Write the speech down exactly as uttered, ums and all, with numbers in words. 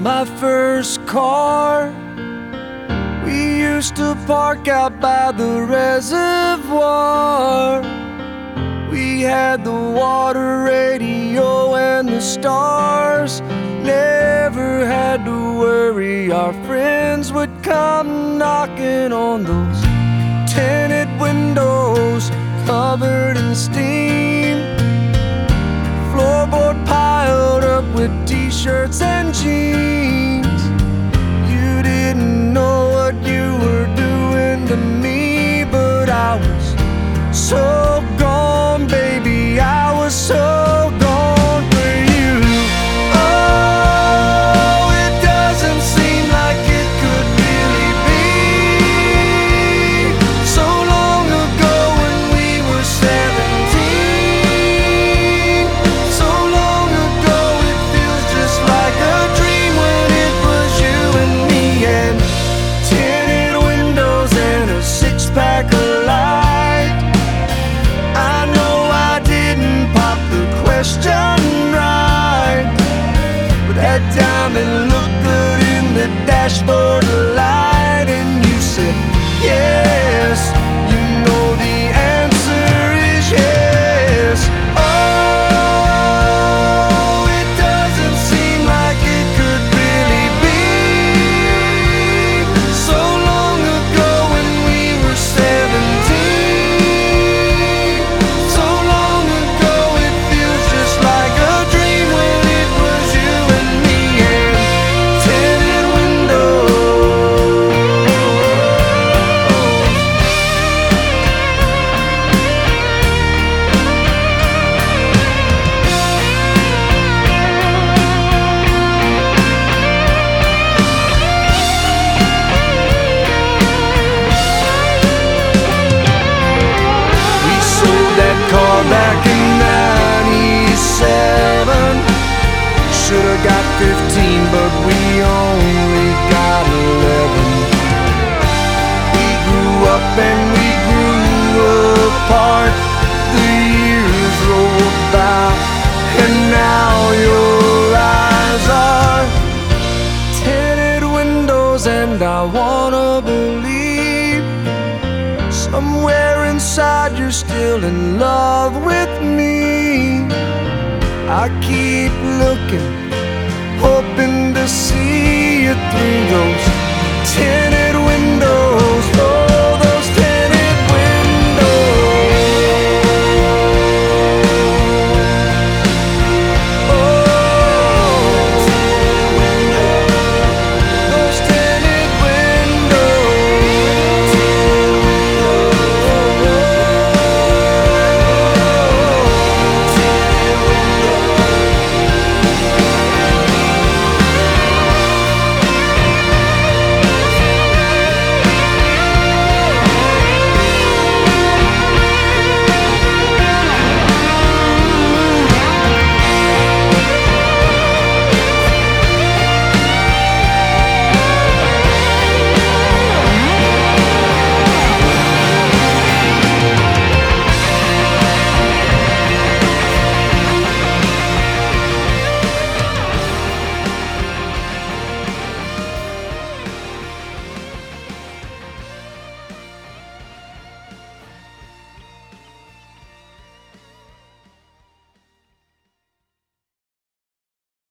my first car. We used to park out by the reservoir. We had the water radio and the stars. Never had to worry our friends would come knocking on those tinted windows covered in steam. Floorboard piled up with t-shirts and jeans. You didn't know what you were doing to me, but I was so gone, baby, I was so gone for you. Oh, it doesn't seem like it could really be so long ago when we were seventeen. So long ago it feels just like a dream when it was you and me, and tinted windows and a six-pack of light. I know I didn't pop the question right, but that diamond looked good in the dashboard light, and you said yes. You know the answer is yes. Oh, it doesn't seem like it could really be so long ago when we were seventeen. So long ago it feels just like a dream when it was you and me and tinted windows. We sold that car back in ninety-seven. Should've got fifteen, but we only got eleven. We grew up and we grew apart. The years rolled by, and now your eyes are tinted windows, and I wanna believe somewhere inside you're still in love with me. I keep looking